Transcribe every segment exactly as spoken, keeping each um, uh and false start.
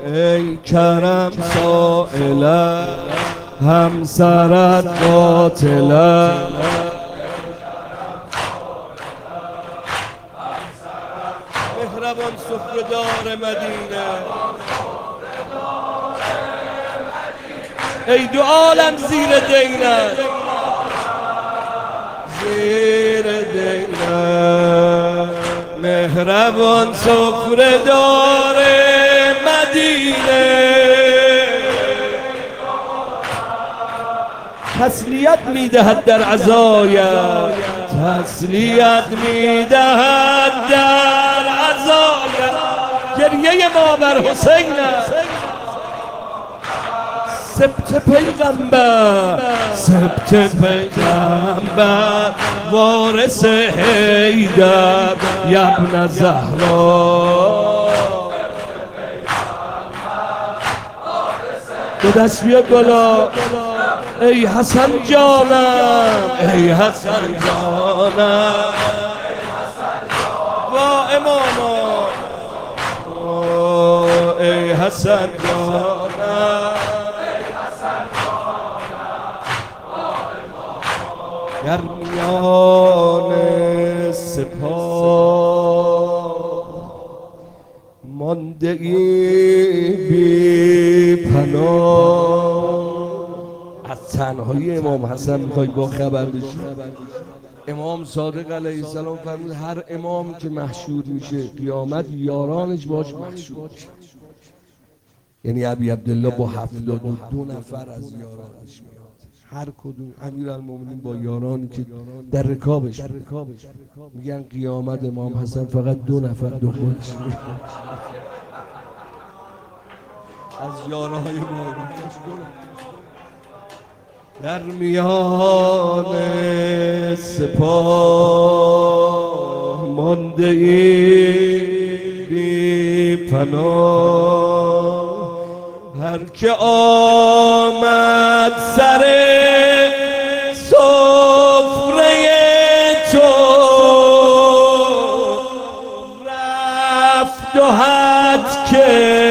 ای کرم سائله همسرت قاتله مهربان سفره‌دار مدینه ای دو عالم زیر دینه زیر دینه مهربان سفره‌دار مدینه تسلیت میدهد در عزایت تسلیت میدهد در عزایت گریه ما بر حسین سبت پیغمبر سبت پیغمبر وارث حیدر یبن زهرا دو دست بیا بالا ای حسن جانم ای حسن جانم با اماما ای حسن جانم در میان سپاه مانده ای بی پناه. از تنهایی امام حسن میخوای با خبر بشی؟ امام صادق علیه السلام فرمود هر امام که محشور میشه قیامت یارانش باش محشور میشه. یعنی ابی عبدالله با هفتاد و دو نفر از یارانش میاد، هر کدوم امیرالمومنین با یارانی که در رکابش میگن قیامت امام حسن فقط دو نفر دو خودش از یارهای ما در میان سپاه مانده ای بی پناه. هر که آمد سر سفره تو رفت و حد که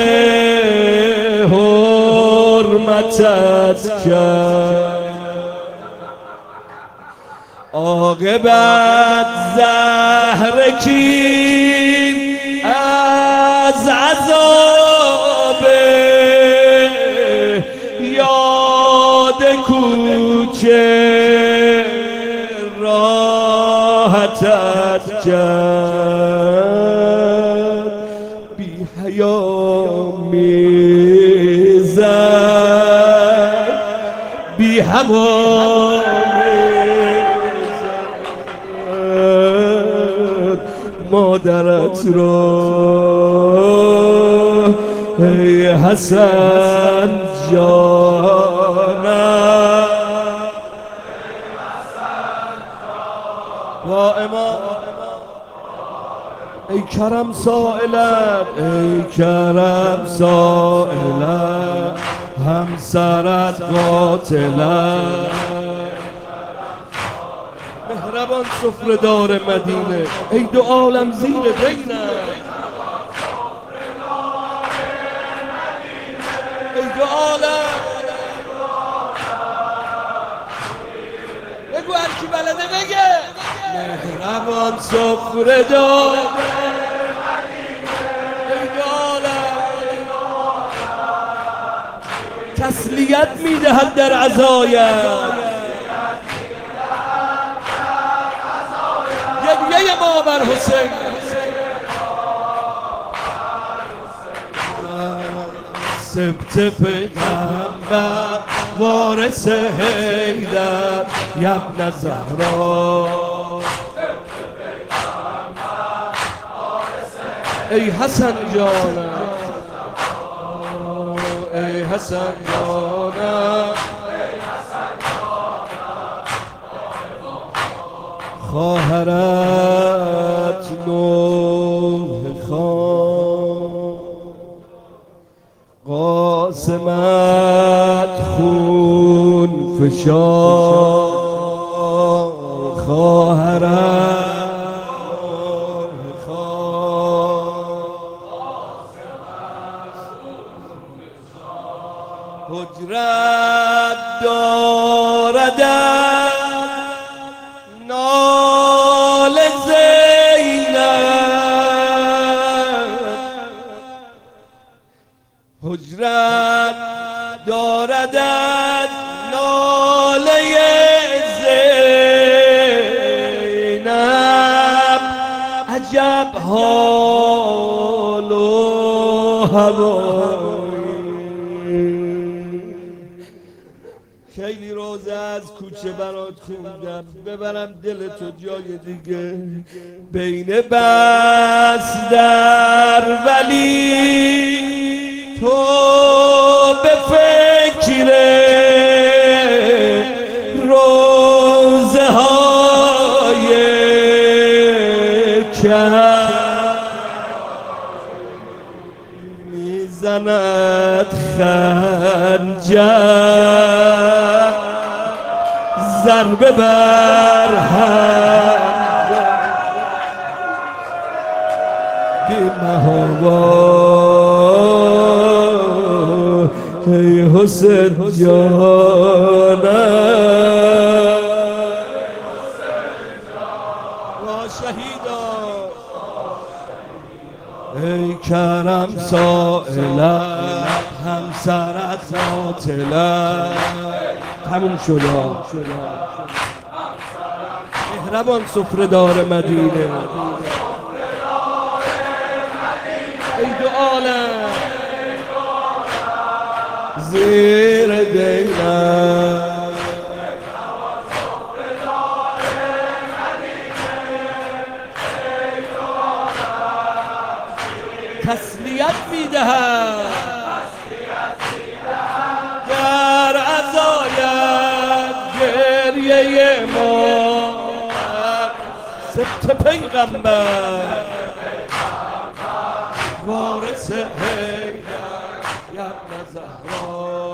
حرمتت کرد عاقبت زهر کی از عذاب یاد کوچه راحتت کرد بی حیا میزد بی هوا مادرت را ای حسن جانم با امام ای کرم سائلم ای کرم سائلم همسرت قاتلم مهربان سفره‌دار مدینه ای دو عالم زیر دینه ای دو عالم بگو هر کی بلده بگه مهربان سفره‌دار ای دو عالم تسلیت میدهد در عزایت گریه ما بر حسین سبت پیغمبر وارث حیدر یبن زهرا ای حسن جانم ای حسن جانم خواهرت نوح خان قاسمت خون فشار خواهرت نوح خان حجرت دارد نال زینب، حجرت دارد ناله زینب، عجب حال و هوایی. خیلی روزه از کوچه برات خوندم، ببرم دل تو جای دیگه. بین بس در ولی تو به فکر روزه های کم میزند خنجر ضربه بر هم بی محابا ای حسین جانم با شهیدان ای کرم سائلم همسرت قاتلم. تموم شد مهربان سفره‌دار مدینه ای دو عالم زیر دیدم تسلیت میدهم در عزایت گریه ما سبت پیغمبر وارث حیدر ابن زهرا